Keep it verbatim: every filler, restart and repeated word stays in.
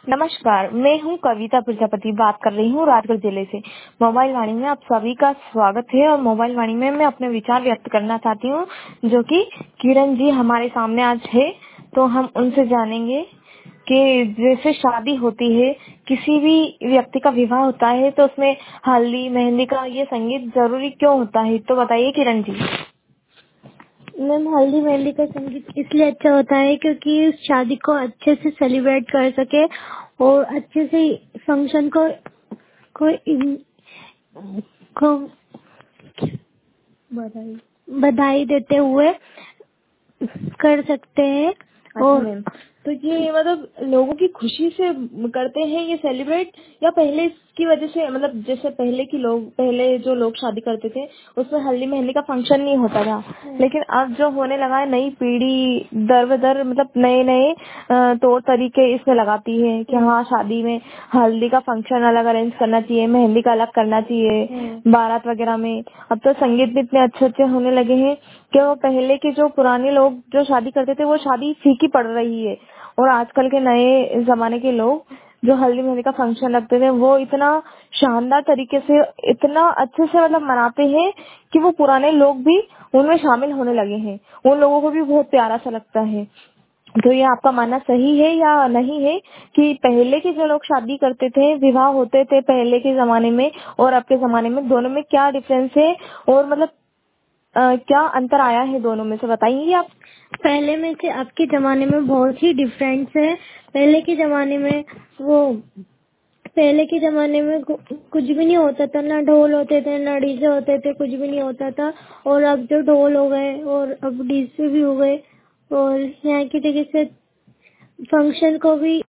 नमस्कार, मैं हूँ कविता प्रजापति, बात कर रही हूँ राजगढ़ जिले से। मोबाइल वाणी में आप सभी का स्वागत है और मोबाइल वाणी में मैं अपने विचार व्यक्त करना चाहती हूँ जो कि किरण जी हमारे सामने आज है। तो हम उनसे जानेंगे कि जैसे शादी होती है, किसी भी व्यक्ति का विवाह होता है तो उसमें हल्दी मेहंदी का ये संगीत जरूरी क्यों होता है, तो बताइए किरण जी। मैम, हल्दी मेहंदी का संगीत इसलिए अच्छा होता है क्योंकि उस शादी को अच्छे से सेलिब्रेट कर सके और अच्छे से फंक्शन को को, इन, को बधाई बधाई देते हुए कर सकते हैं। अच्छा और मैम, तो ये मतलब लोगों की खुशी से करते हैं ये सेलिब्रेट, या पहले की वजह से, मतलब जैसे पहले की लोग पहले जो लोग शादी करते थे उसमें हल्दी मेहंदी का फंक्शन नहीं होता था, लेकिन अब जो होने लगा है नई पीढ़ी दर बदर मतलब नए नए तौर तरीके इसमें लगाती है कि हाँ शादी में हल्दी का फंक्शन अलग अरेंज करना चाहिए, मेहंदी का अलग करना चाहिए, बारात वगैरह में। अब तो संगीत भी इतने अच्छे अच्छे होने लगे हैं कि वो पहले के जो पुराने लोग जो शादी करते थे वो शादी फीकी पड़ रही है, और आजकल के नए जमाने के लोग जो हल्दी मेहंदी का फंक्शन रखते थे वो इतना शानदार तरीके से इतना अच्छे से मतलब मनाते हैं कि वो पुराने लोग भी उनमें शामिल होने लगे हैं, उन लोगों को भी बहुत प्यारा सा लगता है। तो ये आपका मानना सही है या नहीं है कि पहले के जो लोग शादी करते थे, विवाह होते थे पहले के जमाने में और अब के जमाने में, दोनों में क्या डिफरेंस है और मतलब आ, क्या अंतर आया है दोनों में से, बताएंगे आप। पहले में से अब के जमाने में बहुत ही डिफरेंस है। पहले के जमाने में वो पहले के जमाने में कुछ भी नहीं होता था, ना ढोल होते थे ना डीजे होते थे, कुछ भी नहीं होता था। और अब जो ढोल हो गए और अब डीजे भी हो गए और यहाँ की जगह से फंक्शन को भी